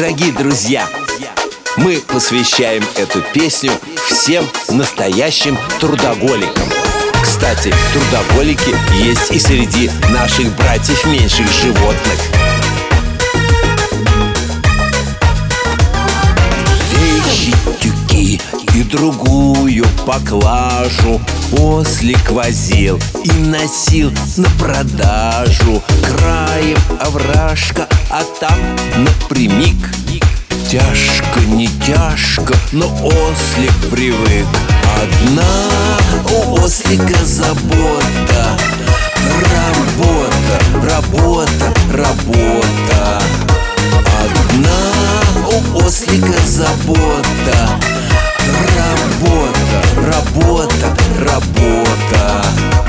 Дорогие друзья, мы посвящаем эту песню всем настоящим трудоголикам. Кстати, трудоголики есть и среди наших братьев меньших животных. Вещи, тюки и другую поклажу ослик возил и носил на продажу. Краем овражка, а там напрямик. Тяжко, не тяжко, но ослик привык. Одна у ослика забота: работа, работа, работа. Одна у ослика забота: работа, работа, работа.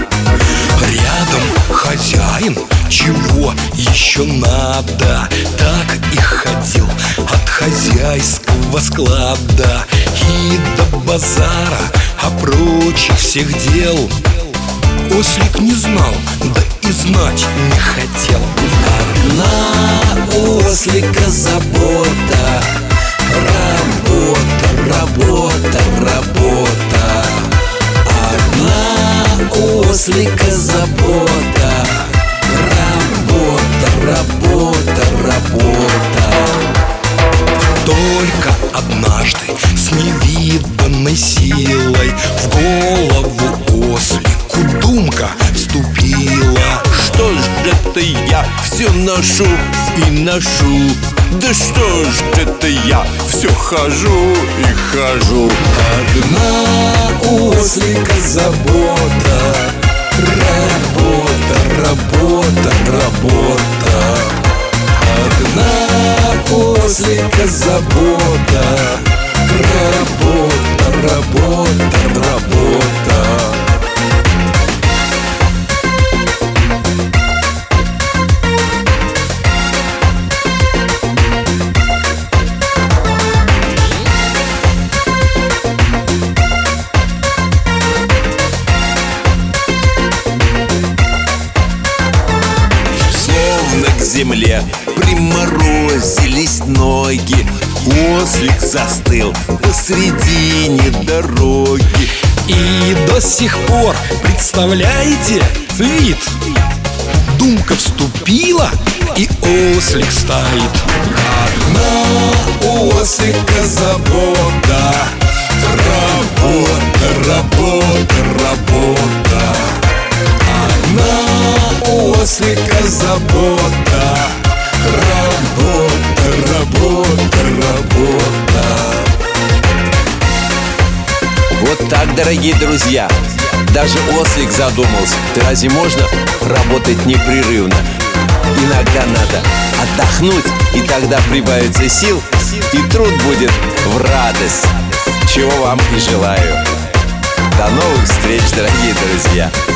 Рядом хозяин, чего еще надо? Так и ходил от хозяйского склада и до базара, а прочих всех дел ослик не знал, да и знать не хотел. Одна у ослика забота: работа, работа, работа. Одна у ослика забота: работа, работа, работа. Только однажды с невиданной силой в голову ослику думка вступила: что ж это я все ношу и ношу? Да что ж это я все хожу и хожу? Одна у ослика забота: работа, работа, работа. Одна у ослика забота: работа, работа, работа. К земле приморозились ноги. Ослик застыл посредине дороги. И до сих пор, представляете, вид? Думка вступила, и ослик стоит. Одна у ослика забота: работа, работа, работа. Одна у ослика забота: работа, работа, работа. Вот так, дорогие друзья, даже ослик задумался: ты разве можно работать непрерывно? Иногда надо отдохнуть, и тогда прибавится сил, и труд будет в радость. Чего вам и желаю. До новых встреч, дорогие друзья!